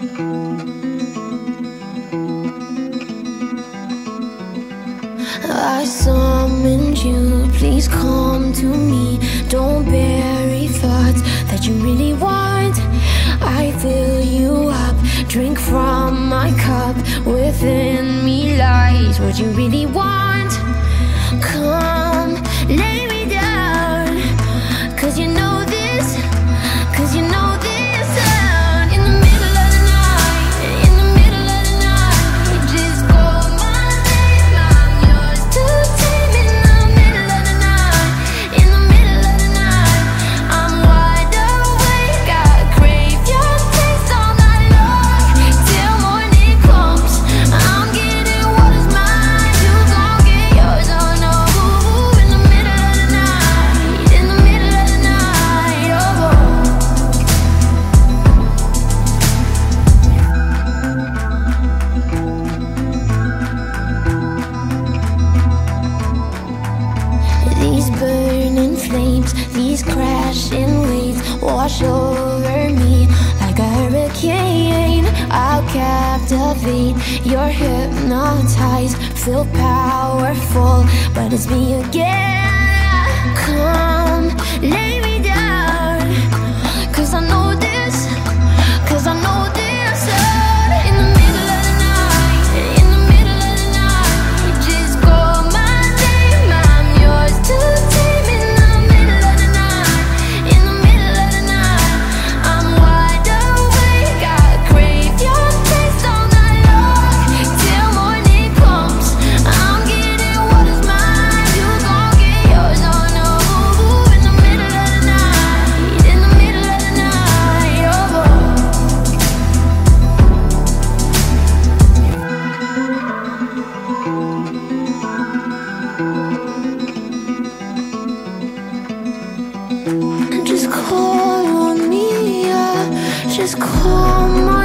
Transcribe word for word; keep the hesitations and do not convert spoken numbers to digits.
I summoned you, please come to me. Don't bury thoughts that you really want. I fill you up, drink from my cup. Within me lies what you really want. Come, lay me down, cause you know this, cause you know this sound. In the middle of the night, in the middle of the night, just call my name, I'm yours to tame. In the middle of the night, in the middle of the night, I'm wide awake, I crave your taste all night long. Till morning comes, I'm getting what is mine, you gon' get yours, oh no. In the middle of the night, in the middle of the night, oh. These burning flames, these crashing waves wash over me like a hurricane. I'll captivate, you're hypnotized, feel powerful, but it's me again. Come, lay me down, cause I know this, cause I know this sound. In the middle of the night, in the middle of the night, just call my name, I'm yours to tame. In the middle of the night, in the middle of the night, I'm wide awake, I crave your taste all night long. Till morning comes, I'm getting what is mine, you gon' get yours, oh no. In the middle of the night, in the middle of the night, oh. Just call on me, yeah. Just call my